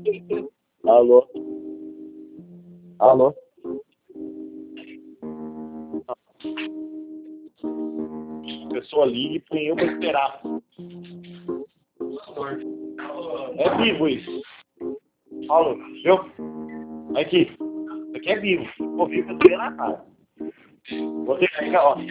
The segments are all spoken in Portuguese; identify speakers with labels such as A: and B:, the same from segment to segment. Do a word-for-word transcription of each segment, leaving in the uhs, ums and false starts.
A: Alô? Alô? A pessoa liga e põe eu pra esperar. É vivo isso. Alô, viu? Aqui. Isso aqui é vivo. Vou vir pra você na cara. Vou ter que ficar, ó.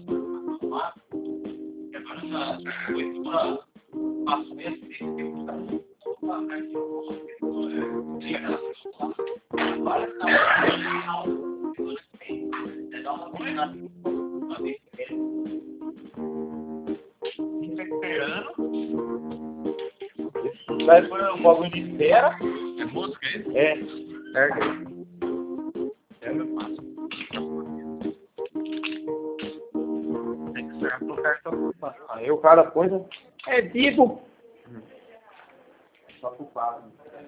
A: Vai pôr um bagulho de espera.
B: É música isso?
A: É. Erga. É meu passo. Tem que ser pro cartão. Aí o cara põe. É vivo. Só pro passo.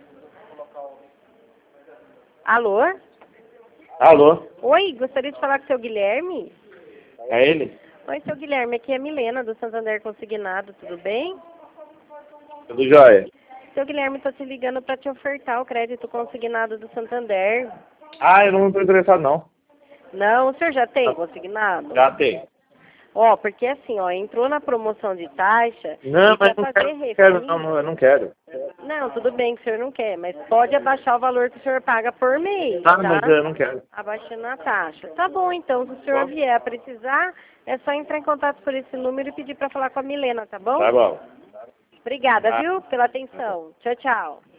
C: Alô?
A: Alô?
C: Oi, gostaria de falar com o seu Guilherme?
A: É ele?
C: Oi, seu Guilherme, aqui é a Milena, do Santander Consignado, tudo bem?
A: Tudo jóia?
C: Seu Guilherme, estou te ligando para te ofertar o crédito consignado do Santander.
A: Ah, eu não estou interessado não.
C: Não, o senhor já tem consignado?
A: Já tem.
C: Ó, porque assim, ó, entrou na promoção de taxa...
A: Não,
C: e
A: mas
C: pra
A: não
C: fazer
A: quero, não
C: refis-
A: quero não, não, eu não quero.
C: Não, tudo bem que o senhor não quer, mas pode abaixar o valor que o senhor paga por mês,
A: Tá,
C: tá?
A: mas eu não quero.
C: Abaixando a taxa. Tá bom, então, se o senhor vier a precisar, é só entrar em contato por esse número e pedir para falar com a Milena, tá bom?
A: Tá bom.
C: Obrigada,
A: Tá.
C: viu, pela atenção. Tchau, tchau.